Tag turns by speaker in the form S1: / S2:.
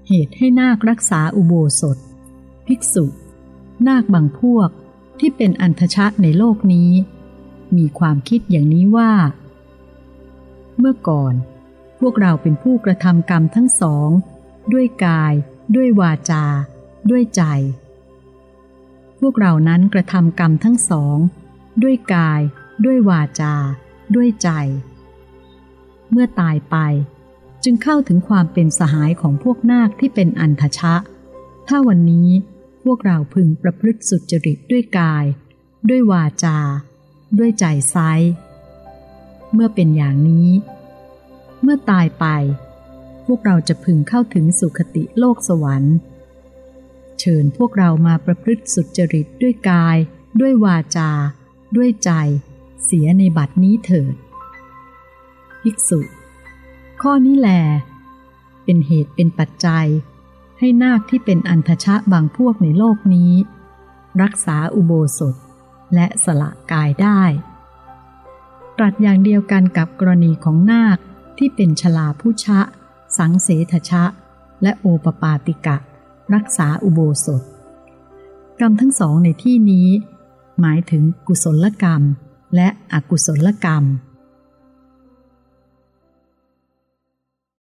S1: เหตุให้นาครักษาอุโบสถภิกษุนาคบางพวกที่เป็นอันทชะในโลกนี้มีความคิดอย่างนี้ว่าเมื่อก่อนพวกเราเป็นผู้กระทำกรรมทั้งสองด้วยกายด้วยวาจาด้วยใจพวกเรานั้นกระทำกรรมทั้งสองด้วยกายด้วยวาจาด้วยใจเมื่อตายไปจึงเข้าถึงความเป็นสหายของพวกนาคที่เป็นอันทชะถ้าวันนี้พวกเราพึงประพฤติสุจริตด้วยกายด้วยวาจาด้วยใจไซร้เมื่อเป็นอย่างนี้เมื่อตายไปพวกเราจะพึงเข้าถึงสุคติโลกสวรรค์เชิญพวกเรามาประพฤติสุจริตด้วยกายด้วยวาจาด้วยใจเสียในบัดนี้เถิดภิกษุข้อนี้แลเป็นเหตุเป็นปัจจัยให้นาคที่เป็นอันทชะบางพวกในโลกนี้รักษาอุโบสถและสละกายได้ตรัสอย่างเดียวกันกับกรณีของนาคที่เป็นชลาพุชะสังเสทชะและโอปปาติกะรักษาอุโบสถกรรมทั้งสองในที่นี้หมายถึงกุศลกรรมและอกุศลกรรม